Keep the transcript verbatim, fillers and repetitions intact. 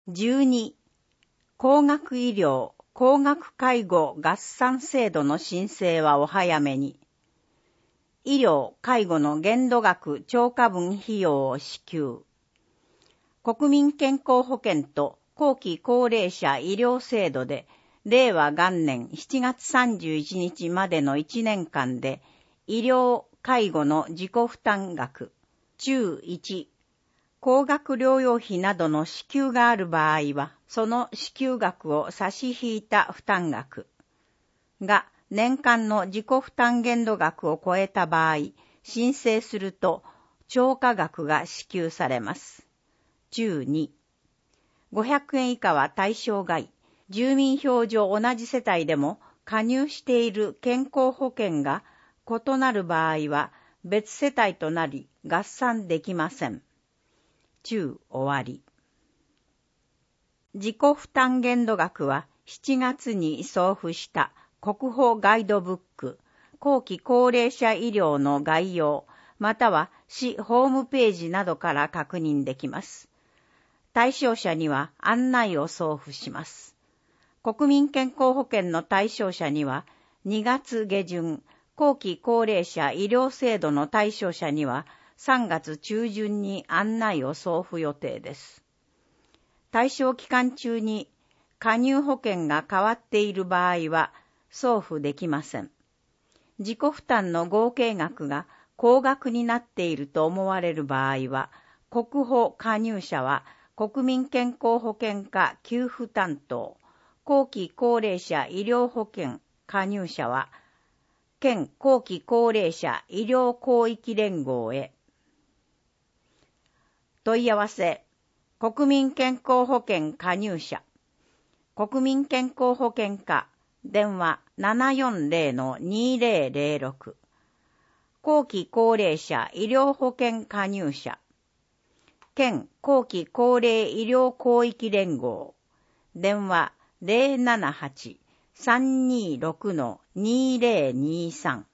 じゅうに、高額医療、高額介護合算制度の申請はお早めに。医療・介護の限度額超過分費用を支給。国民健康保険と後期高齢者医療制度で、令和元年しちがつさんじゅういちにちまでのいちねんかんで、医療・介護の自己負担額。中いち、高額療養費などの支給がある場合は、その支給額を差し引いた負担額が年間の自己負担限度額を超えた場合、申請すると超過額が支給されます。中に、ごひゃくえん以下は対象外、住民票上同じ世帯でも加入している健康保険が異なる場合は別世帯となり合算できません。中終わり。自己負担限度額はしちがつに送付した国保ガイドブック、後期高齢者医療の概要、または市ホームページなどから確認できます。対象者には案内を送付します。国民健康保険の対象者にはにがつげじゅん、後期高齢者医療制度の対象者にはさんがつちゅうじゅんに案内を送付予定です。対象期間中に加入保険が変わっている場合は送付できません。自己負担の合計額が高額になっていると思われる場合は、国保加入者は国民健康保険課給付担当、後期高齢者医療保険加入者は県後期高齢者医療広域連合へ。問い合わせ、国民健康保険加入者、国民健康保険課、電話 ななよんゼロ のにゼロゼロろく、後期高齢者医療保険加入者、県後期高齢医療広域連合、電話 ゼロななはち さんにろく のにゼロにさん